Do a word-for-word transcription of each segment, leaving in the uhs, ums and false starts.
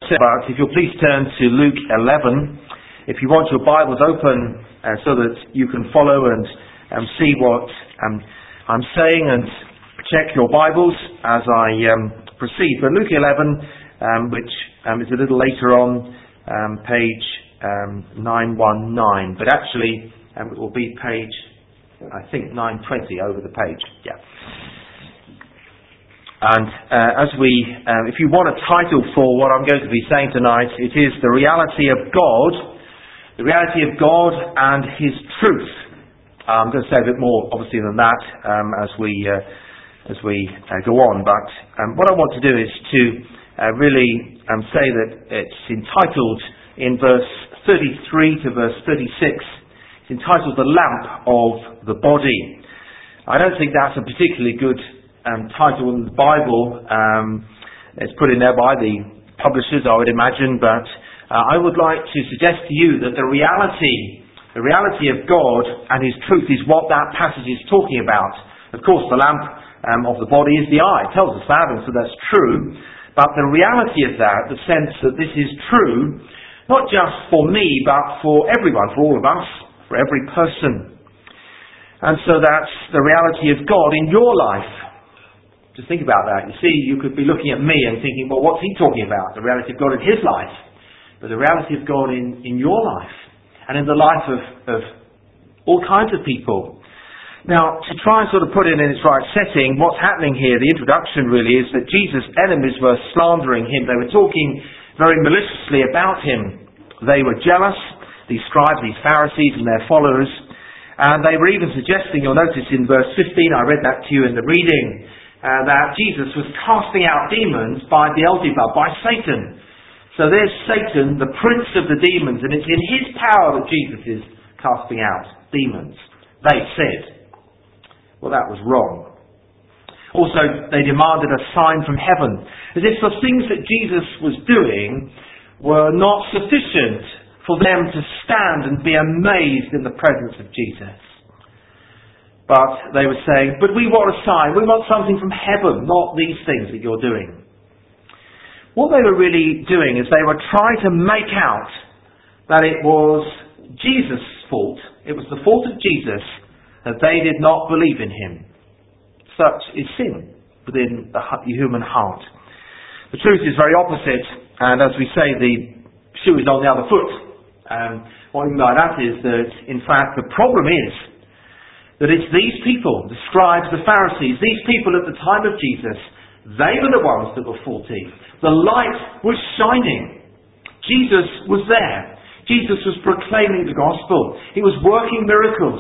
But if you'll please turn to Luke eleven, if you want your Bibles open uh, so that you can follow and um, see what um, I'm saying, and check your Bibles as I um, proceed. But Luke eleven, um, which um, is a little later on, um, page um, nine nineteen, but actually um, it will be page, I think, nine twenty over the page. Yeah. And uh, as we, um, if you want a title for what I'm going to be saying tonight, it is The Reality of God, The Reality of God and His Truth. Uh, I'm going to say a bit more, obviously, than that um, as we uh, as we uh, go on. But um, what I want to do is to uh, really um, say that it's entitled in verse thirty-three to verse thirty-six. It's entitled The Lamp of the Body. I don't think that's a particularly good Um, title in the Bible. Um, it's put in there by the publishers, I would imagine, but uh, I would like to suggest to you that the reality, the reality of God and His truth is what that passage is talking about. Of course, the lamp um, of the body is the eye. It tells us that, and so that's true. But the reality of that, the sense that this is true, not just for me, but for everyone, for all of us, for every person. And so that's the reality of God in your life. Just think about that. You see, you could be looking at me and thinking, well, what's he talking about? The reality of God in his life. But the reality of God in, in your life. And in the life of, of all kinds of people. Now, to try and sort of put it in its right setting, what's happening here, the introduction really, is that Jesus' enemies were slandering him. They were talking very maliciously about him. They were jealous, these scribes, these Pharisees and their followers. And they were even suggesting, you'll notice in verse fifteen, I read that to you in the reading, Uh, that Jesus was casting out demons by Beelzebub, by Satan. So there's Satan, the prince of the demons, and it's in his power that Jesus is casting out demons. They said. Well, that was wrong. Also, they demanded a sign from heaven, as if the things that Jesus was doing were not sufficient for them to stand and be amazed in the presence of Jesus. But they were saying, but we want a sign, we want something from heaven, not these things that you're doing. What they were really doing is they were trying to make out that it was Jesus' fault, it was the fault of Jesus, that they did not believe in him. Such is sin within the human heart. The truth is very opposite, and as we say, the shoe is on the other foot. Um, what I mean by that is that, in fact, the problem is that it's these people, the scribes, the Pharisees, these people at the time of Jesus, they were the ones that were faulty. The light was shining. Jesus was there. Jesus was proclaiming the gospel. He was working miracles.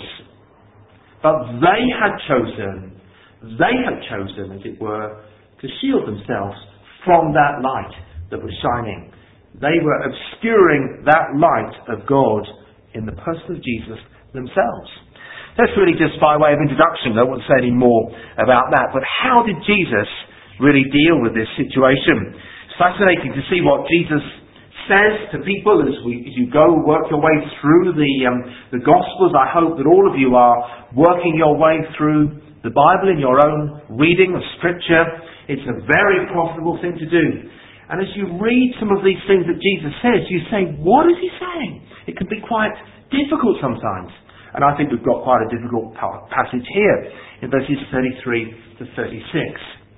But they had chosen, they had chosen, as it were, to shield themselves from that light that was shining. They were obscuring that light of God in the person of Jesus themselves. That's really just by way of introduction. I won't say any more about that. But how did Jesus really deal with this situation? It's fascinating to see what Jesus says to people as, we, as you go work your way through the, um, the Gospels. I hope that all of you are working your way through the Bible in your own reading of Scripture. It's a very profitable thing to do. And as you read some of these things that Jesus says, you say, what is he saying? It can be quite difficult sometimes. And I think we've got quite a difficult passage here in verses thirty-three to thirty-six.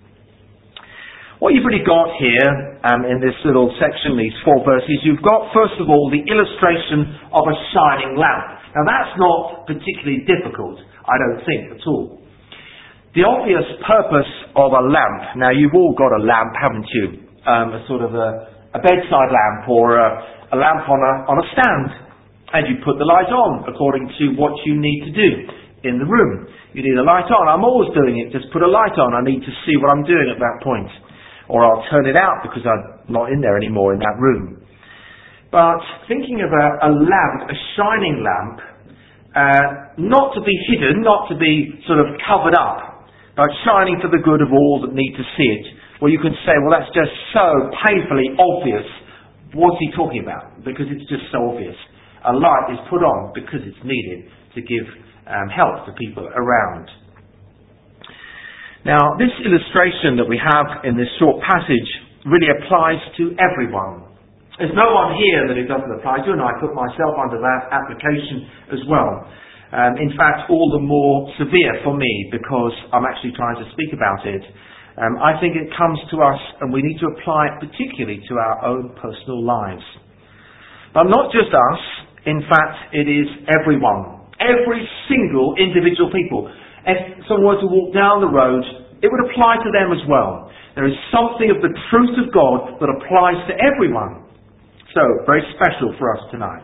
What you've really got here um, in this little section, these four verses, you've got, first of all, the illustration of a shining lamp. Now that's not particularly difficult, I don't think, at all. The obvious purpose of a lamp, now you've all got a lamp, haven't you? Um, a sort of a, a bedside lamp or a, a lamp on a, on a stand. And you put the light on according to what you need to do in the room. You need a light on. I'm always doing it. Just put a light on. I need to see what I'm doing at that point. Or I'll turn it out because I'm not in there anymore in that room. But thinking of a, a lamp, a shining lamp, uh, not to be hidden, not to be sort of covered up, but shining for the good of all that need to see it. Well, you can say, well, that's just so painfully obvious. What's he talking about? Because it's just so obvious. A light is put on because it's needed to give um, help to people around. Now, this illustration that we have in this short passage really applies to everyone. There's no one here that it doesn't apply to, and I put myself under that application as well. Um, in fact, all the more severe for me because I'm actually trying to speak about it. Um, I think it comes to us and we need to apply it particularly to our own personal lives. But not just us, in fact, it is everyone. Every single individual people. If someone were to walk down the road, it would apply to them as well. There is something of the truth of God that applies to everyone. So, very special for us tonight.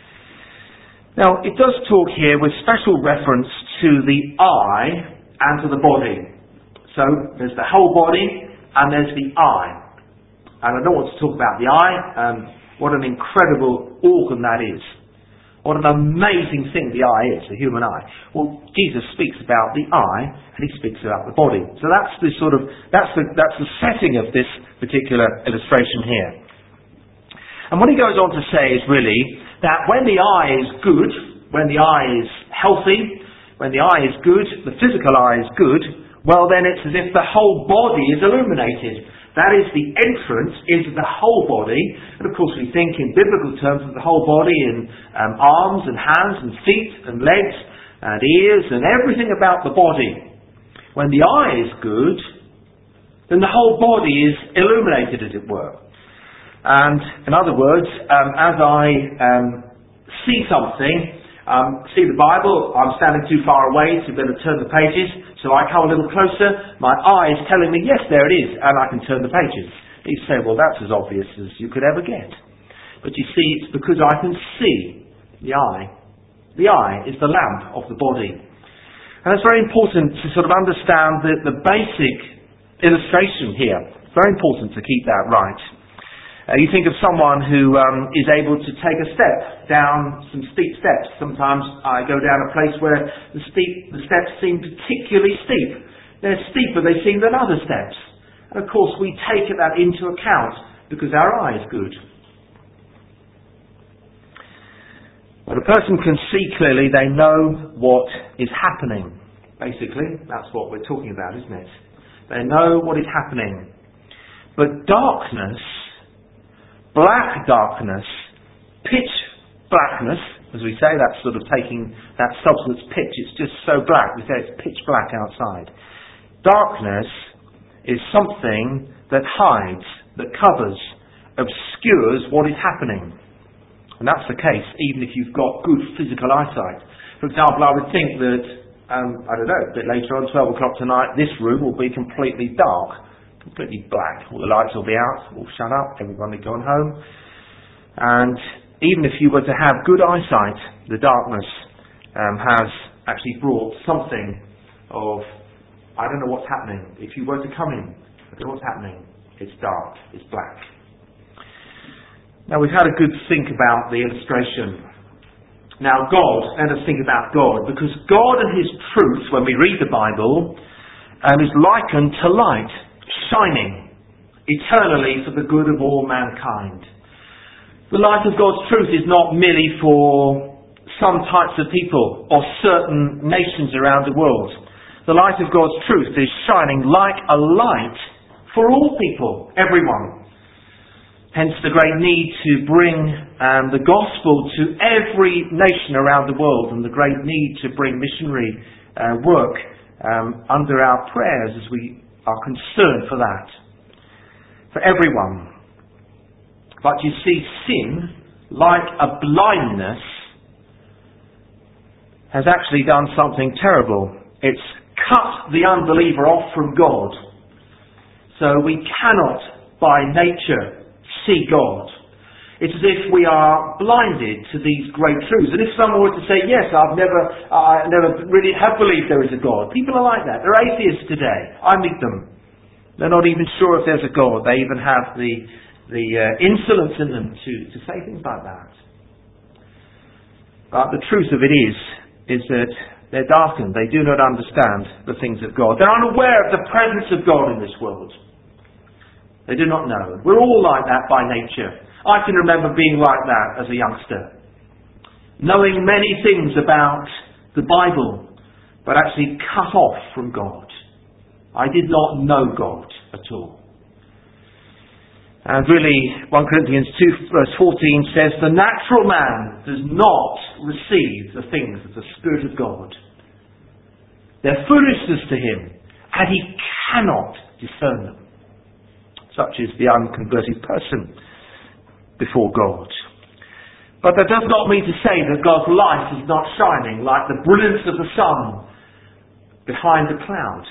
Now, it does talk here with special reference to the eye and to the body. So, there's the whole body and there's the eye. And I don't want to talk about the eye. Um, what an incredible organ that is. What an amazing thing the eye is, the human eye. Well, Jesus speaks about the eye and he speaks about the body. So that's the sort of, that's the, that's the setting of this particular illustration here. And what he goes on to say is really that when the eye is good, when the eye is healthy, when the eye is good, the physical eye is good, well then it's as if the whole body is illuminated. That is the entrance into the whole body. And of course we think in biblical terms of the whole body in um, arms and hands and feet and legs and ears and everything about the body. When the eye is good, then the whole body is illuminated, as it were. And in other words, um, as I um, see something, um, see the Bible, I'm standing too far away to be able to turn the pages, so I come a little closer, my eye is telling me, yes, there it is, and I can turn the pages. You say, well, that's as obvious as you could ever get. But you see, it's because I can see the eye. The eye is the lamp of the body. And it's very important to sort of understand the, the basic illustration here. It's very important to keep that right. Uh, you think of someone who um, is able to take a step down some steep steps. Sometimes I go down a place where the, steep, the steps seem particularly steep. They're steeper, they seem, than other steps. And of course we take that into account because our eye is good. When a person can see clearly, they know what is happening. Basically, that's what we're talking about, isn't it? They know what is happening. But darkness, black darkness, pitch blackness, as we say, that's sort of taking that substance pitch, it's just so black, we say it's pitch black outside. Darkness is something that hides, that covers, obscures what is happening. And that's the case even if you've got good physical eyesight. For example, I would think that, um, I don't know, a bit later on, twelve o'clock tonight, this room will be completely dark. Completely black. All the lights will be out, all shut up, everyone will be gone home. And even if you were to have good eyesight, the darkness um, has actually brought something of, I don't know what's happening. If you were to come in, I don't know what's happening. It's dark, it's black. Now we've had a good think about the illustration. Now God, let us think about God, because God and His truth, when we read the Bible, um, is likened to light, shining eternally for the good of all mankind. The light of God's truth is not merely for some types of people or certain nations around the world. The light of God's truth is shining like a light for all people, everyone. Hence the great need to bring um, the gospel to every nation around the world, and the great need to bring missionary uh, work um, under our prayers as we are concerned for that, for everyone. But you see, sin, like a blindness, has actually done something terrible. It's cut the unbeliever off from God. So we cannot, by nature, see God. It's as if we are blinded to these great truths. And if someone were to say, yes, I've never, I never really have believed there is a God. People are like that. They're atheists today. I meet them. They're not even sure if there's a God. They even have the, the uh, insolence in them to, to say things like that. But the truth of it is, is that they're darkened. They do not understand the things of God. They're unaware of the presence of God in this world. They do not know. We're all like that by nature. I can remember being like that as a youngster. Knowing many things about the Bible, but actually cut off from God. I did not know God at all. And really, First Corinthians two verse fourteen says, the natural man does not receive the things of the Spirit of God. They're foolishness to him, and he cannot discern them. Such is the unconverted person before God. But that does not mean to say that God's light is not shining like the brilliance of the sun behind the cloud.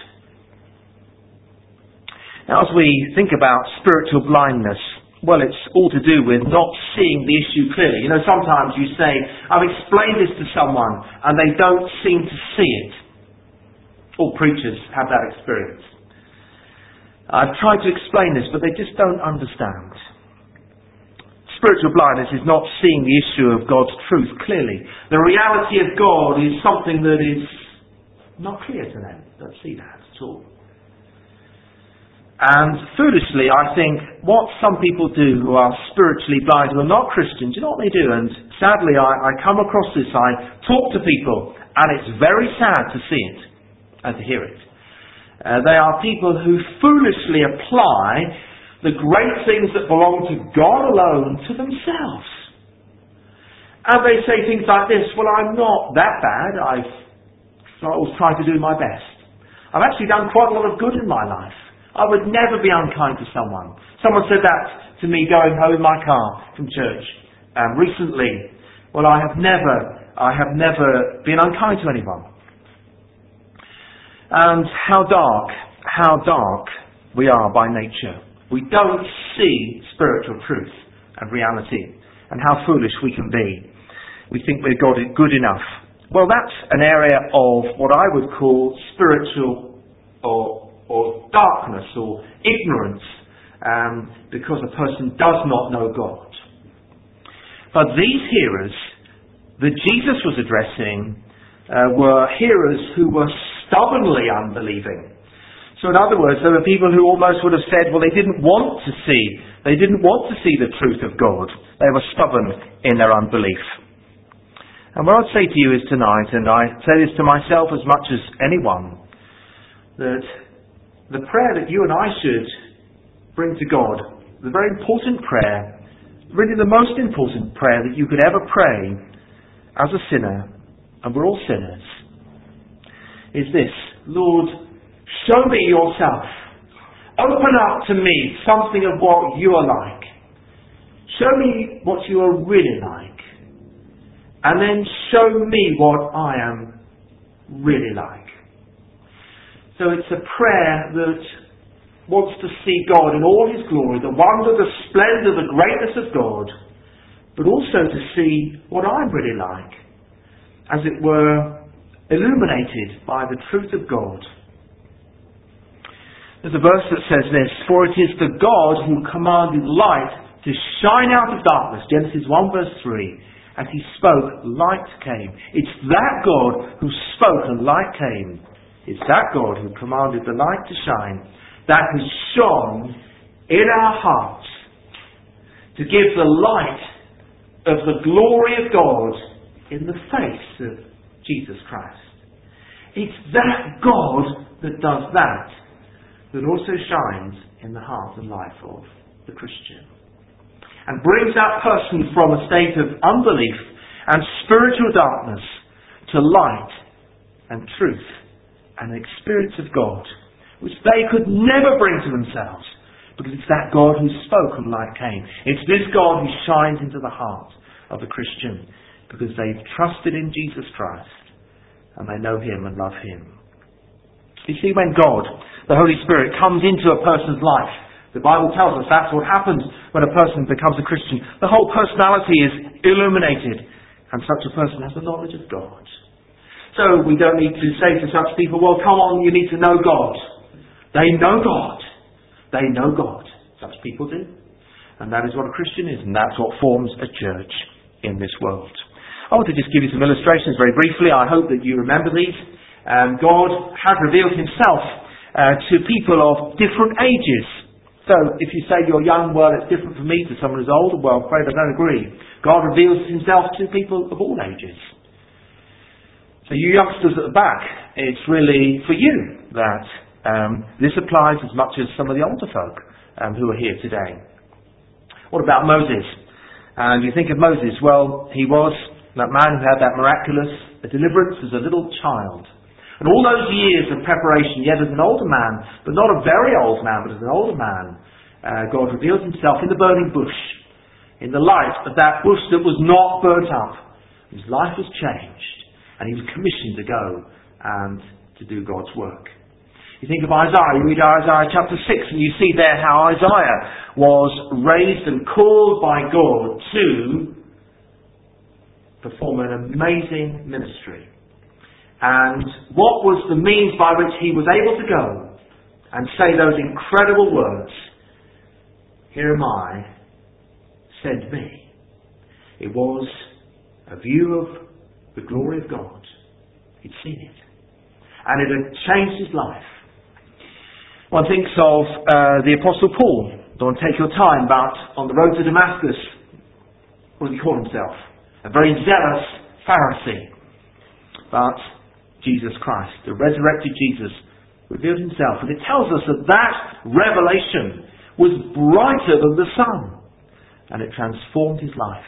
Now, as we think about spiritual blindness, well, it's all to do with not seeing the issue clearly. You know, sometimes you say, I've explained this to someone, and they don't seem to see it. All preachers have that experience. I've tried to explain this, but they just don't understand. Spiritual blindness is not seeing the issue of God's truth clearly. The reality of God is something that is not clear to them. They don't see that at all. And foolishly, I think, what some people do who are spiritually blind, who are not Christians, you know what they do? And sadly, I, I come across this, I talk to people, and it's very sad to see it and to hear it. Uh, they are people who foolishly apply the great things that belong to God alone to themselves. And they say things like this, well, I'm not that bad. I've I always tried to do my best. I've actually done quite a lot of good in my life. I would never be unkind to someone. Someone said that to me going home in my car from church um, recently. Well, I have never, I have never been unkind to anyone. And how dark, how dark we are by nature. We don't see spiritual truth and reality, and how foolish we can be. We think we're good enough. Well, that's an area of what I would call spiritual or or darkness or ignorance, um, because a person does not know God. But these hearers that Jesus was addressing uh, were hearers who were stubbornly unbelieving. So in other words, there were people who almost would have said, well, they didn't want to see, they didn't want to see the truth of God. They were stubborn in their unbelief. And what I'd say to you is tonight, and I say this to myself as much as anyone, that the prayer that you and I should bring to God, the very important prayer, really the most important prayer that you could ever pray as a sinner, and we're all sinners, is this: Lord, show me yourself. Open up to me something of what you are like. Show me what you are really like. And then show me what I am really like. So it's a prayer that wants to see God in all His glory, the wonder, the splendour, the greatness of God, but also to see what I'm really like, as it were, illuminated by the truth of God. There's a verse that says this: for it is the God who commanded light to shine out of darkness, Genesis one verse three, and He spoke, light came. It's that God who spoke and light came. It's that God who commanded the light to shine, that has shone in our hearts to give the light of the glory of God in the face of Jesus Christ. It's that God that does that, that also shines in the heart and life of the Christian, and brings that person from a state of unbelief and spiritual darkness to light and truth and the experience of God, which they could never bring to themselves, because it's that God who spoke and light came. It's this God who shines into the heart of the Christian, because they've trusted in Jesus Christ and they know Him and love Him. You see, when God, the Holy Spirit, comes into a person's life, the Bible tells us that's what happens when a person becomes a Christian. The whole personality is illuminated, and such a person has the knowledge of God. So we don't need to say to such people, well, come on, you need to know God. They know God. They know God. Such people do. And that is what a Christian is, and that's what forms a church in this world. I want to just give you some illustrations very briefly. I hope that you remember these. Um, God has revealed Himself uh, to people of different ages. So if you say you're young, well, it's different for me to someone who's old. Well, I'm afraid I don't agree. God reveals Himself to people of all ages. So you youngsters at the back, it's really for you that um, this applies as much as some of the older folk um, who are here today. What about Moses? And you think of Moses, well, he was that man who had that miraculous deliverance as a little child. And all those years of preparation, yet as an older man, but not a very old man, but as an older man, uh, God revealed himself in the burning bush, in the light of that bush that was not burnt up. His life was changed, and he was commissioned to go and to do God's work. You think of Isaiah, you read Isaiah chapter six, and you see there how Isaiah was raised and called by God to perform an amazing ministry. And what was the means by which he was able to go and say those incredible words, "Here am I, send me"? It was a view of the glory of God. He'd seen it. And it had changed his life. One thinks of uh, the Apostle Paul. Don't take your time, but on the road to Damascus, what did he call himself? A very zealous Pharisee. But Jesus Christ, the resurrected Jesus, revealed himself. And it tells us that that revelation was brighter than the sun. And it transformed his life.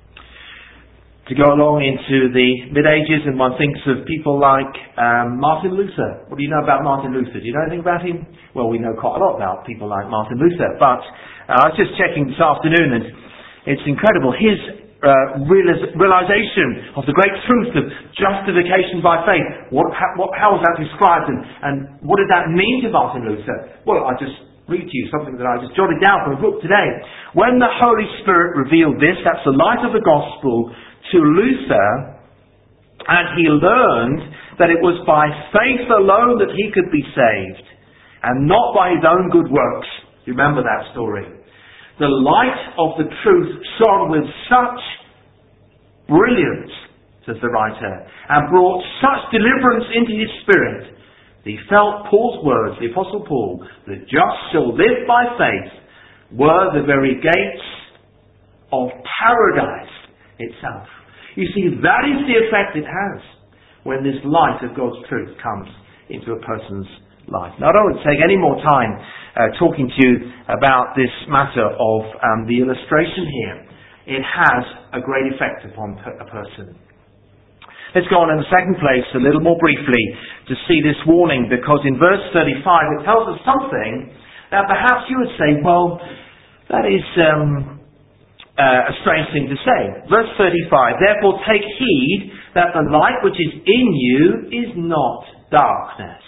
To go along into the mid-ages, and one thinks of people like um, Martin Luther. What do you know about Martin Luther? Do you know anything about him? Well, we know quite a lot about people like Martin Luther, but uh, I was just checking this afternoon, and it's incredible. His uh, realis- realization of the great truth of justification by faith. What, how, what, how was that described, and, and what did that mean to Martin Luther? Well, I just read to you something that I just jotted down from a book today. When the Holy Spirit revealed this, that's the light of the gospel, to Luther, and he learned that it was by faith alone that he could be saved, and not by his own good works. You remember that story. The light of the truth shone with such brilliance, says the writer, and brought such deliverance into his spirit, that he felt Paul's words, the Apostle Paul, "the just shall live by faith," were the very gates of paradise itself. You see, that is the effect it has when this light of God's truth comes into a person's life. Now, I don't want to take any more time uh, talking to you about this matter of um, the illustration here. It has a great effect upon a person. Let's go on in the second place a little more briefly to see this warning, because in verse thirty-five it tells us something that perhaps you would say, well, that is Um, Uh, a strange thing to say. Verse thirty-five, "Therefore take heed that the light which is in you is not darkness."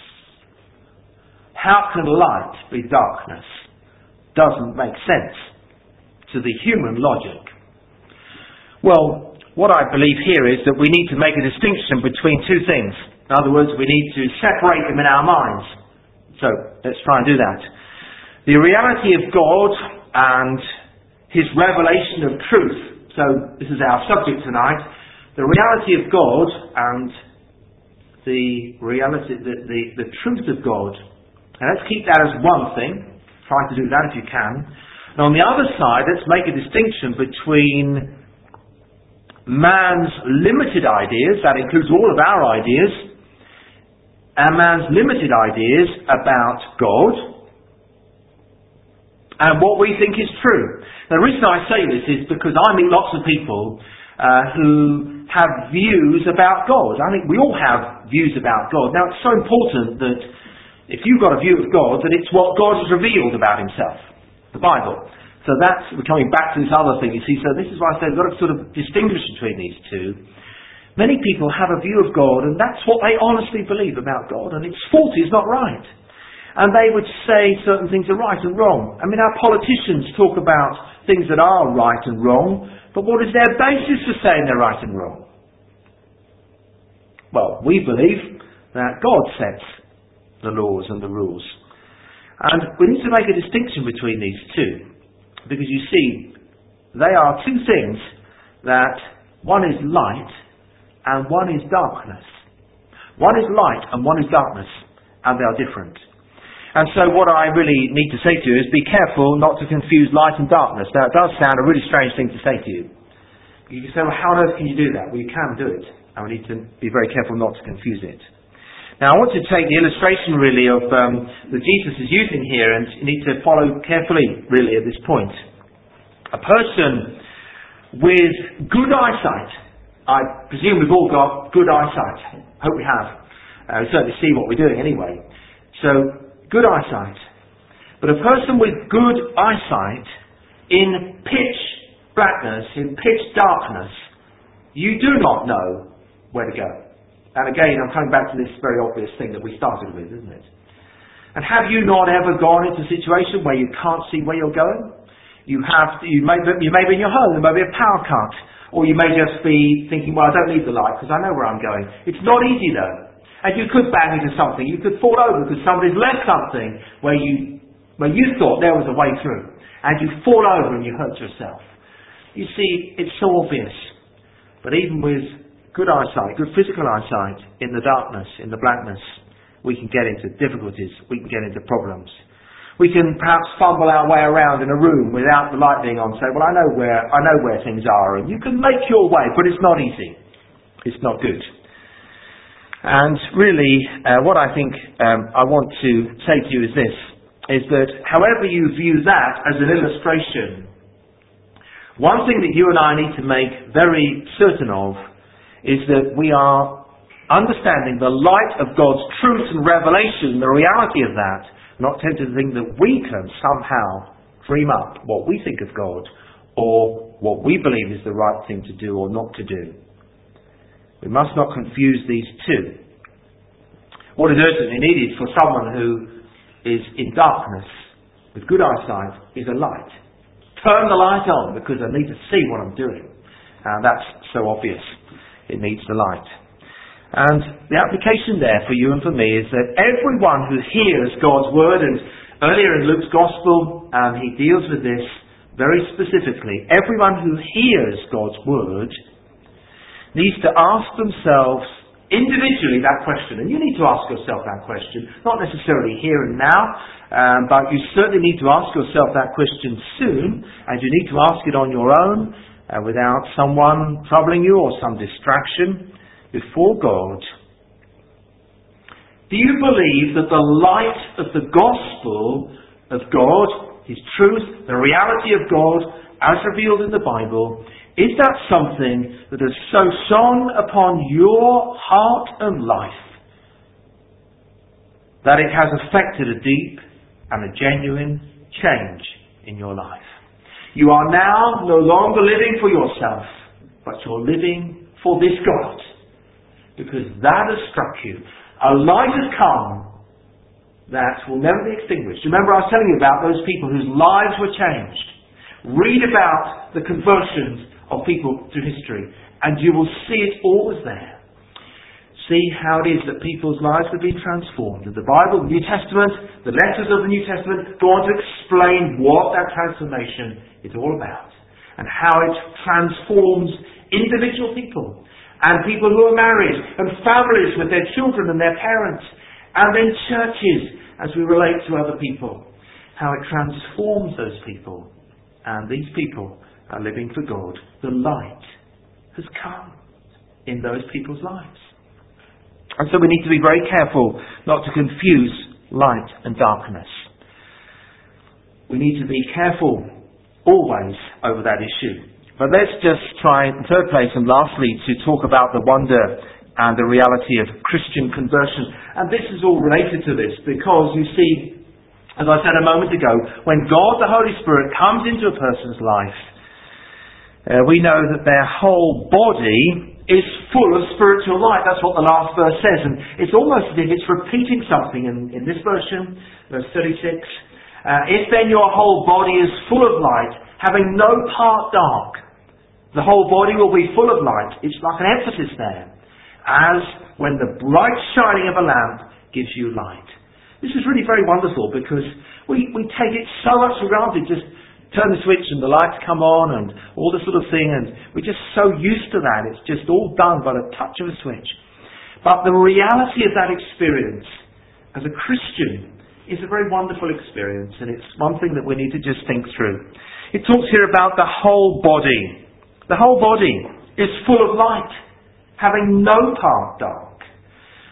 How can light be darkness? Doesn't make sense to the human logic. Well, what I believe here is that we need to make a distinction between two things. In other words, we need to separate them in our minds. So, let's try and do that. The reality of God and His revelation of truth. So this is our subject tonight. The reality of God and the reality, the, the, the truth of God. And let's keep that as one thing. Try to do that if you can. And on the other side, let's make a distinction between man's limited ideas, that includes all of our ideas, and man's limited ideas about God, and what we think is true. The reason I say this is because I meet lots of people uh, who have views about God. I think we all have views about God. Now, it's so important that if you've got a view of God, that it's what God has revealed about himself, the Bible. So that's, we're coming back to this other thing, you see. So this is why I say we've got to sort of distinguish between these two. Many people have a view of God, and that's what they honestly believe about God, and it's faulty, it's not right. And they would say certain things are right and wrong. I mean, our politicians talk about things that are right and wrong, but what is their basis for saying they're right and wrong? Well, we believe that God sets the laws and the rules. And we need to make a distinction between these two, because you see, they are two things that one is light and one is darkness. One is light and one is darkness, and they are different. And so what I really need to say to you is be careful not to confuse light and darkness. Now, it does sound a really strange thing to say to you. You can say, well, how on earth can you do that? Well, you can do it. And we need to be very careful not to confuse it. Now, I want to take the illustration, really, of um, that Jesus is using here, and you need to follow carefully, really, at this point. A person with good eyesight. I presume we've all got good eyesight. Hope we have. Uh, we certainly see what we're doing anyway. So, good eyesight. But a person with good eyesight in pitch blackness, in pitch darkness, you do not know where to go. And again, I'm coming back to this very obvious thing that we started with, isn't it? And have you not ever gone into a situation where you can't see where you're going? You have, you may, you may be in your home, there may be a power cut, or you may just be thinking, well, I don't need the light because I know where I'm going. It's not easy though. And you could bang into something, you could fall over because somebody's left something where you, where you thought there was a way through. And you fall over and you hurt yourself. You see, it's so obvious. But even with good eyesight, good physical eyesight, in the darkness, in the blackness, we can get into difficulties, we can get into problems. We can perhaps fumble our way around in a room without the light being on, say, well, I know where I know where things are, and you can make your way, but it's not easy. It's not good. And really, uh, what I think um, I want to say to you is this, is that however you view that as an illustration, one thing that you and I need to make very certain of is that we are understanding the light of God's truth and revelation, the reality of that, not tempted to think that we can somehow dream up what we think of God or what we believe is the right thing to do or not to do. We must not confuse these two. What is urgently needed for someone who is in darkness with good eyesight is a light. Turn the light on because I need to see what I'm doing. And that's so obvious. It needs the light. And the application there for you and for me is that everyone who hears God's word, and earlier in Luke's Gospel, um, he deals with this very specifically, everyone who hears God's word needs to ask themselves individually that question. And you need to ask yourself that question, not necessarily here and now, um, but you certainly need to ask yourself that question soon, and you need to ask it on your own, uh, without someone troubling you or some distraction. Before God, do you believe that the light of the gospel of God, His truth, the reality of God as revealed in the Bible, is that something that has so shone upon your heart and life that it has affected a deep and a genuine change in your life? You are now no longer living for yourself, but you're living for this God. Because that has struck you. A light has come that will never be extinguished. Remember I was telling you about those people whose lives were changed. Read about the conversions of people through history, and you will see it always there. See how it is that people's lives have been transformed. And the Bible, the New Testament, the letters of the New Testament go on to explain what that transformation is all about, and how it transforms individual people, and people who are married, and families with their children and their parents, and then churches as we relate to other people. How it transforms those people, and these people are living for God. The light has come in those people's lives. And so we need to be very careful not to confuse light and darkness. We need to be careful always over that issue. But let's just try, in third place and lastly, to talk about the wonder and the reality of Christian conversion. And this is all related to this because, you see, as I said a moment ago, when God the Holy Spirit comes into a person's life, uh, we know that their whole body is full of spiritual light. That's what the last verse says. And it's almost as if it's repeating something in, in this version, verse thirty-six. Uh, if then your whole body is full of light, having no part dark, the whole body will be full of light. It's like an emphasis there. As when the bright shining of a lamp gives you light. This is really very wonderful because we, we take it so much for granted. Just turn the switch and the lights come on and all this sort of thing, and we're just so used to that. It's just all done by the touch of a switch. But the reality of that experience as a Christian is a very wonderful experience, and it's one thing that we need to just think through. It talks here about the whole body. The whole body is full of light, having no part dark.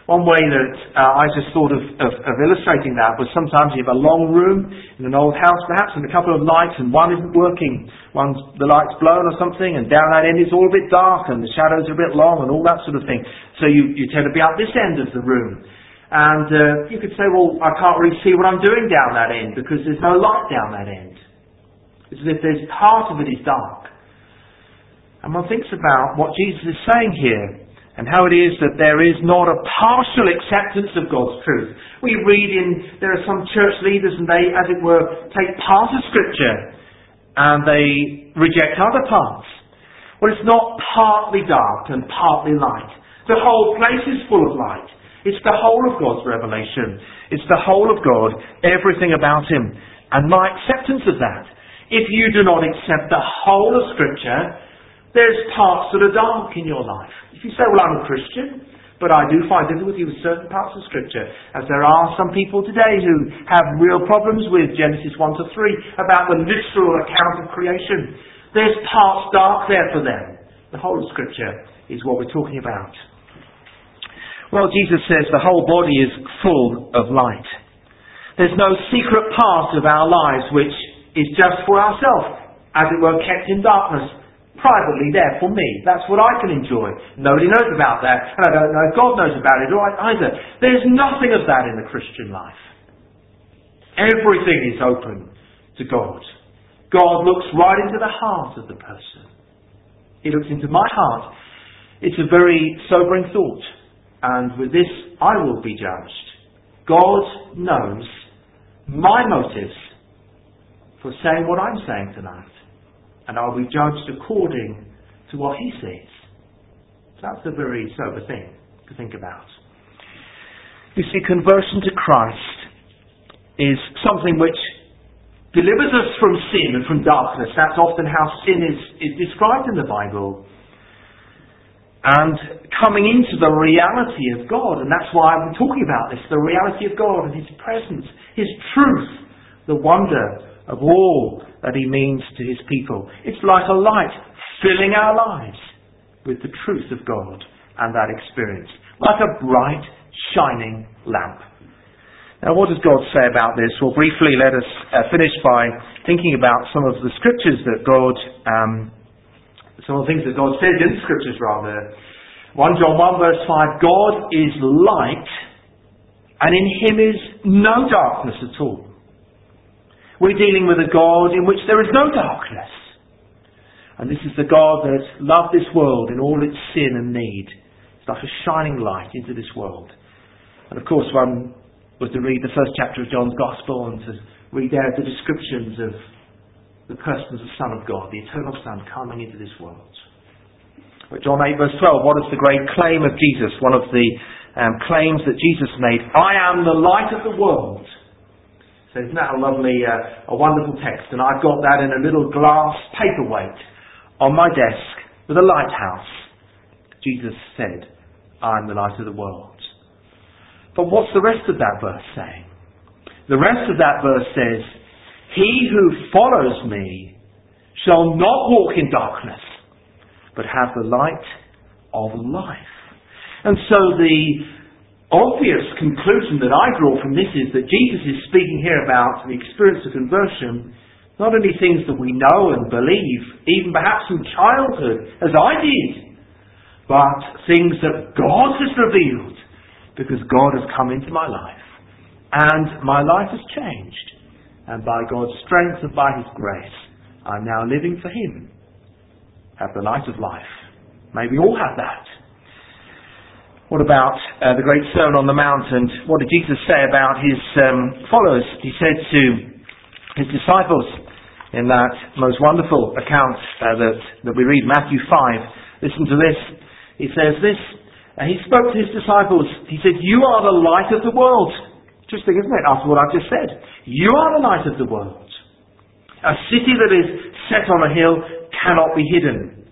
One way that uh, I just thought of, of, of illustrating that was sometimes you have a long room in an old house perhaps and a couple of lights and one isn't working. One's, the light's blown or something, and down that end it's all a bit dark and the shadows are a bit long and all that sort of thing. So you, you tend to be up this end of the room. And uh, you could say, well, I can't really see what I'm doing down that end because there's no light down that end. It's as if there's part of it is dark. And one thinks about what Jesus is saying here, and how it is that there is not a partial acceptance of God's truth. We read in, there are some church leaders and they, as it were, take part of Scripture and they reject other parts. Well, it's not partly dark and partly light. The whole place is full of light. It's the whole of God's revelation. It's the whole of God, everything about Him. And my acceptance of that, if you do not accept the whole of Scripture, there's parts that are dark in your life. If you say, well, I'm a Christian, but I do find difficulty with certain parts of Scripture, as there are some people today who have real problems with Genesis one to three, about the literal account of creation. There's parts dark there for them. The whole of Scripture is what we're talking about. Well, Jesus says the whole body is full of light. There's no secret part of our lives which is just for ourselves, as it were, kept in darkness. Privately there for me. That's what I can enjoy. Nobody knows about that, and I don't know if God knows about it either. There's nothing of that in the Christian life. Everything is open to God. God looks right into the heart of the person. He looks into my heart. It's a very sobering thought, and with this I will be judged. God knows my motives for saying what I'm saying tonight. And I'll be judged according to what He sees. So that's a very sober thing to think about. You see, conversion to Christ is something which delivers us from sin and from darkness. That's often how sin is, is described in the Bible. And coming into the reality of God, and that's why I'm talking about this, the reality of God and His presence, His truth, the wonder of all that He means to His people. It's like a light filling our lives with the truth of God and that experience. Like a bright, shining lamp. Now, what does God say about this? Well, briefly, let us uh, finish by thinking about some of the scriptures that God, um, some of the things that God says in the scriptures, rather. First John one verse five, God is light, and in Him is no darkness at all. We're dealing with a God in which there is no darkness. And this is the God that loved this world in all its sin and need. It's like a shining light into this world. And of course, one was to read the first chapter of John's Gospel and to read there the descriptions of the person of the Son of God, the eternal Son coming into this world. But John eight verse twelve, what is the great claim of Jesus? One of the um, claims that Jesus made, I am the light of the world. So isn't that a lovely, uh, a wonderful text? And I've got that in a little glass paperweight on my desk with a lighthouse. Jesus said, I'm the light of the world. But what's the rest of that verse saying? The rest of that verse says, He who follows me shall not walk in darkness, but have the light of life. And so the obvious conclusion that I draw from this is that Jesus is speaking here about the experience of conversion, not only things that we know and believe, even perhaps from childhood, as I did, but things that God has revealed, because God has come into my life, and my life has changed, and by God's strength and by His grace, I'm now living for Him. Have the light of life. May we all have that. What about uh, the great Sermon on the Mount, and what did Jesus say about His um, followers? He said to His disciples in that most wonderful account uh, that, that we read, Matthew five. Listen to this. He says this. Uh, he spoke to His disciples. He said, you are the light of the world. Interesting, isn't it, after what I've just said? You are the light of the world. A city that is set on a hill cannot be hidden.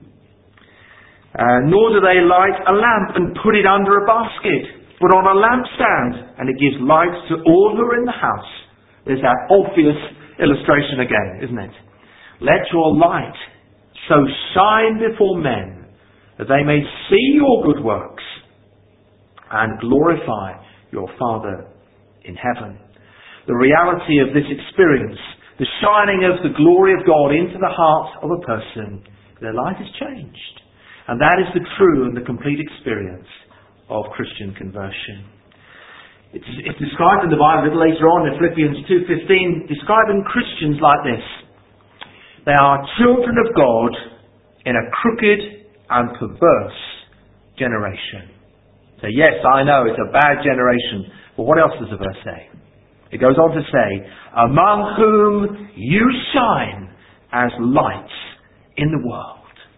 Uh, nor do they light a lamp and put it under a basket, but on a lampstand, and it gives light to all who are in the house. There's that obvious illustration again, isn't it? Let your light so shine before men that they may see your good works and glorify your Father in heaven. The reality of this experience, the shining of the glory of God into the heart of a person, their life is changed. And that is the true and the complete experience of Christian conversion. It's, it's described in the Bible a little later on in Philippians two fifteen, describing Christians like this. They are children of God in a crooked and perverse generation. So yes, I know it's a bad generation, but what else does the verse say? It goes on to say, among whom you shine as lights in the world.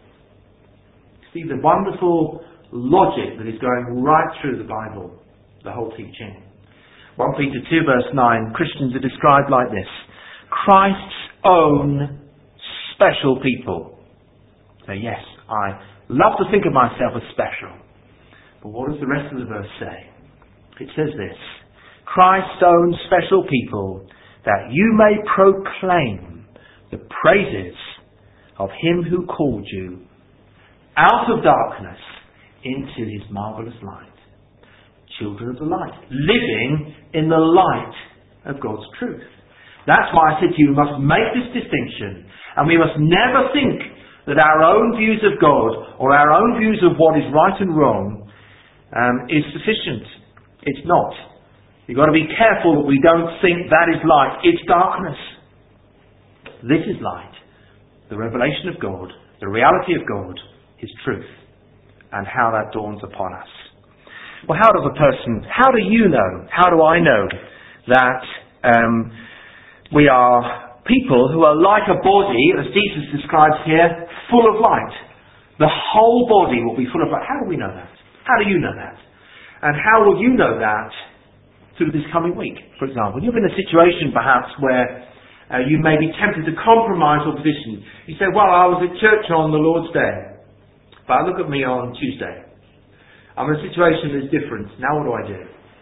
See the wonderful logic that is going right through the Bible, the whole teaching. First Peter two verse nine, Christians are described like this. Christ's own special people. So yes, I love to think of myself as special. But what does the rest of the verse say? It says this. Christ's own special people, that you may proclaim the praises of him who called you out of darkness into his marvellous light. Children of the light, living in the light of God's truth. That's why I said to you, we must make this distinction, and we must never think that our own views of God or our own views of what is right and wrong um, is sufficient. It's not. You've got to be careful that we don't think that is light. It's darkness. This is light. The revelation of God, the reality of God, His truth, and how that dawns upon us. Well, how does a person, how do you know, how do I know that um, we are people who are like a body, as Jesus describes here, full of light? The whole body will be full of light. How do we know that? How do you know that? And how will you know that through this coming week, for example? You're in a situation perhaps where uh, you may be tempted to compromise your position. You say, well, I was at church on the Lord's Day, but look at me on Tuesday. I'm in a situation that's different. Now what do I do?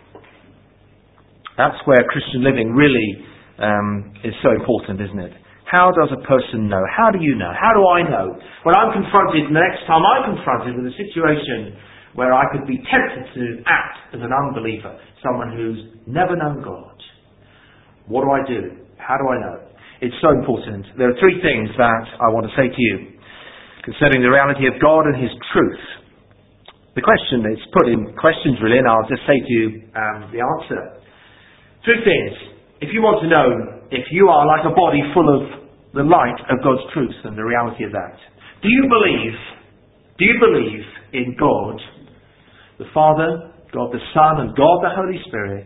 That's where Christian living really um, is so important, isn't it? How does a person know? How do you know? How do I know? When I'm confronted, the next time I'm confronted with a situation where I could be tempted to act as an unbeliever, someone who's never known God, what do I do? How do I know? It's so important. There are three things that I want to say to you concerning the reality of God and His truth. The question is put in questions really, and I'll just say to you um, the answer. Three things. If you want to know if you are like a body full of the light of God's truth and the reality of that, do you believe, do you believe in God, the Father, God the Son, and God the Holy Spirit,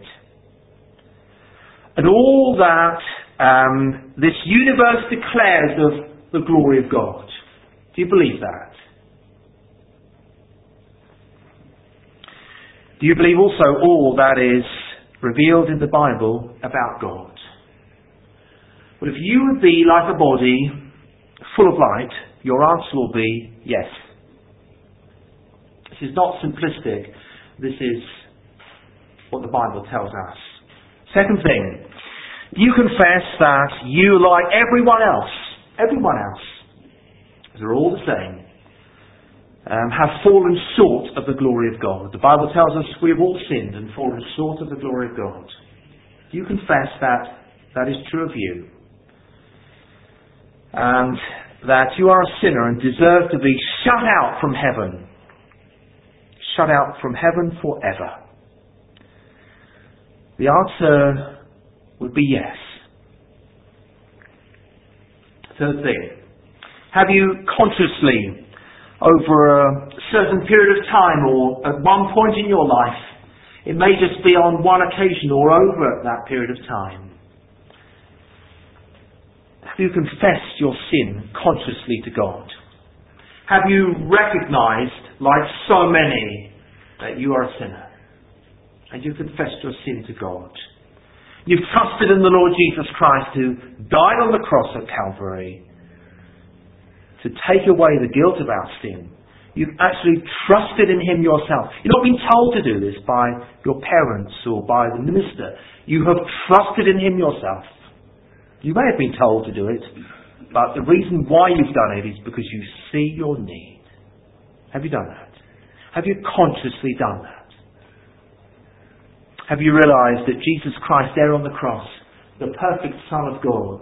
and all that um, this universe declares of the glory of God? Do you believe that? Do you believe also all that is revealed in the Bible about God? Well, if you would be like a body full of light, your answer will be yes. This is not simplistic. This is what the Bible tells us. Second thing, you confess that you, like everyone else, everyone else, they're all the same, Um, have fallen short of the glory of God. The Bible tells us we have all sinned and fallen short of the glory of God. Do you confess that that is true of you? And that you are a sinner and deserve to be shut out from heaven. Shut out from heaven forever. The answer would be yes. Third thing. Have you consciously, over a certain period of time or at one point in your life, it may just be on one occasion or over that period of time, have you confessed your sin consciously to God? Have you recognized, like so many, that you are a sinner? And you've confessed your sin to God. You've trusted in the Lord Jesus Christ who died on the cross at Calvary to take away the guilt of our sin. You've actually trusted in Him yourself. You've not been told to do this by your parents or by the minister. You have trusted in Him yourself. You may have been told to do it, but the reason why you've done it is because you see your need. Have you done that? Have you consciously done that? Have you realised that Jesus Christ there on the cross, the perfect Son of God,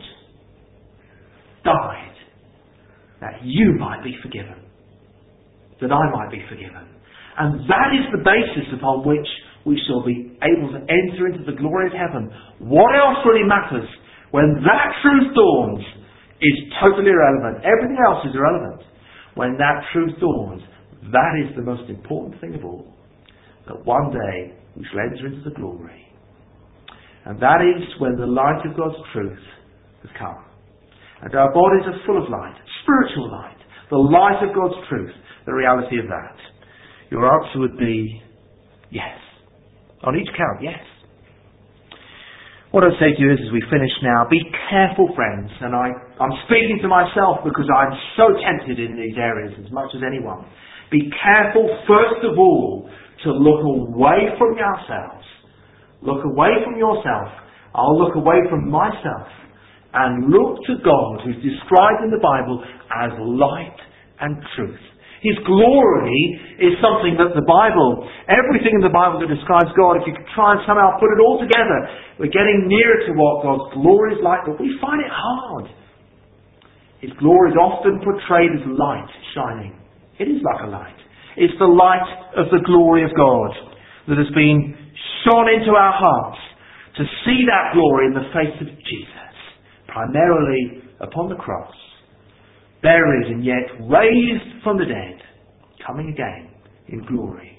died that you might be forgiven, that I might be forgiven? And that is the basis upon which we shall be able to enter into the glory of heaven. What else really matters when that truth dawns is totally irrelevant. Everything else is irrelevant. When that truth dawns, that is the most important thing of all. That one day we shall enter into the glory. And that is when the light of God's truth has come. And our bodies are full of light, spiritual light, the light of God's truth, the reality of that. Your answer would be yes. On each count, yes. What I'd say to you is, as we finish now, be careful, friends, and I, I'm speaking to myself because I'm so tempted in these areas as much as anyone. Be careful, first of all, to look away from yourselves. Look away from yourself. I'll look away from myself and look to God, who's described in the Bible as light and truth. His glory is something that the Bible, everything in the Bible that describes God, if you could try and somehow put it all together, we're getting nearer to what God's glory is like, but we find it hard. His glory is often portrayed as light shining. It is like a light. It's the light of the glory of God that has been shone into our hearts to see that glory in the face of Jesus, primarily upon the cross, buried and yet raised from the dead, coming again in glory.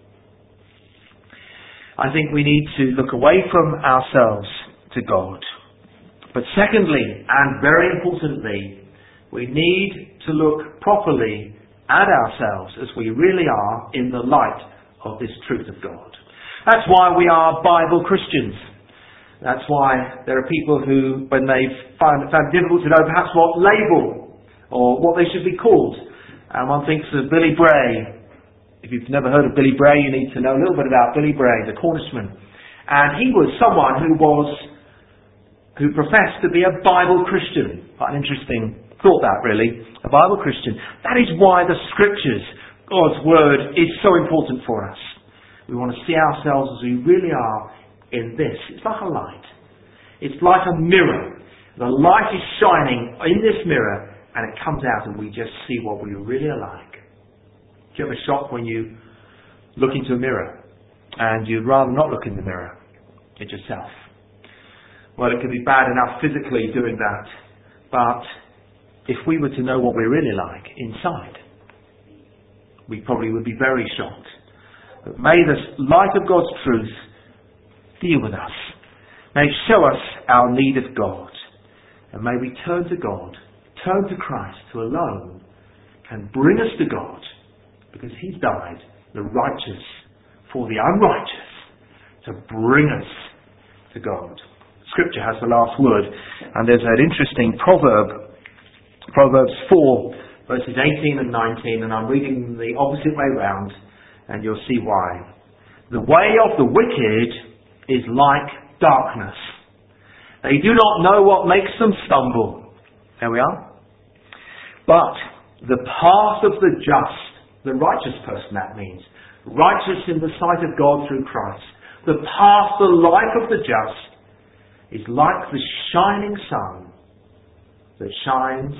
I think we need to look away from ourselves to God. But secondly, and very importantly, we need to look properly at ourselves as we really are in the light of this truth of God. That's why we are Bible Christians. That's why there are people who, when they've found, found it difficult to know perhaps what label or what they should be called, and one thinks of Billy Bray. If you've never heard of Billy Bray, you need to know a little bit about Billy Bray, the Cornishman. And he was someone who was, who professed to be a Bible Christian. Quite an interesting thought, that really. A Bible Christian. That is why the Scriptures, God's Word, is so important for us. We want to see ourselves as we really are in this. It's like a light. It's like a mirror. The light is shining in this mirror, and it comes out and we just see what we really are like. Do you ever shock when you look into a mirror and you'd rather not look in the mirror at yourself? Well, it can be bad enough physically doing that, but if we were to know what we're really like inside, we probably would be very shocked. But may the light of God's truth deal with us. May it show us our need of God. And may we turn to God, turn to Christ, who alone can bring us to God, because He's died, the righteous, for the unrighteous, to bring us to God. Scripture has the last word, and there's an interesting proverb, Proverbs four, verses eighteen and nineteen, and I'm reading the opposite way round, and you'll see why. The way of the wicked is like darkness. They do not know what makes them stumble. There we are. But the path of the just, the righteous person that means, righteous in the sight of God through Christ, the path, the life of the just, is like the shining sun that shines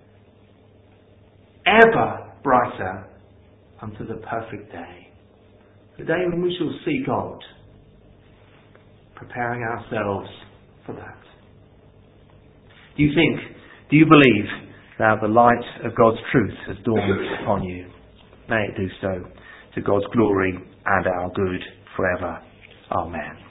ever brighter unto the perfect day. The day when we shall see God, preparing ourselves for that. Do you think, do you believe that the light of God's truth has dawned upon you? May it do so, to God's glory and our good forever. Amen.